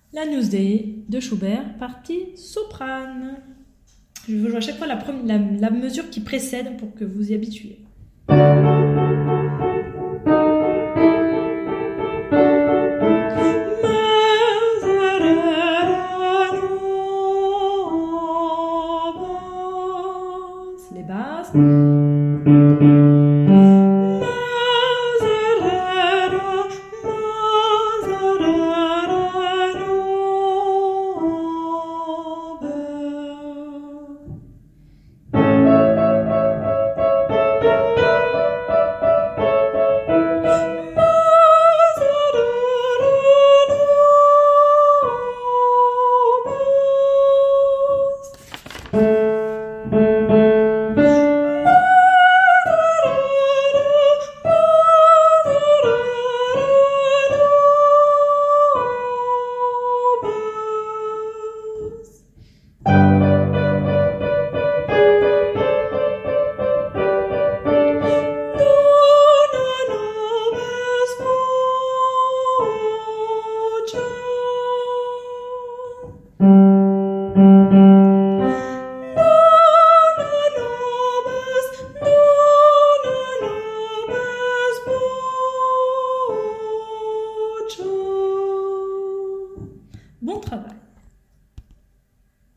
La Newsday de Schubert, partie soprane. Je vous joue à chaque fois la mesure qui précède pour que vous y habituiez.